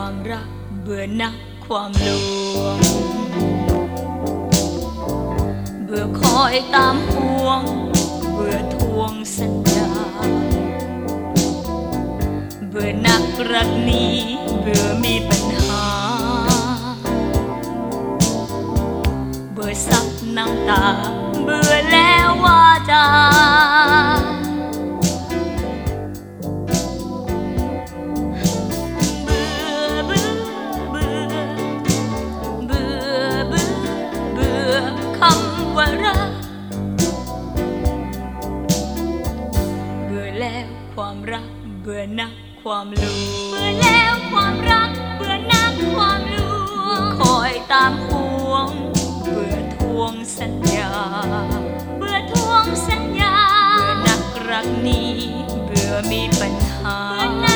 ความรักเบื่อนักความลวงเบื่อคอยตามห่วงเบื่อทวงสัญญาเบื่อนักรักนี้เบื่อมีปัญหาเบื่อซับน้ำตาเบื่อแล้วว่าจาว่ารักเบื่อแล้วความรักเบื่อนักความลวงเบื่อแล้วความรักเบื่อนักความลวงคอยตามห่วงเบื่อทวงสัญญาเบื่อทวงสัญญาเบื่อนักรักนี้เบื่อมีปัญหา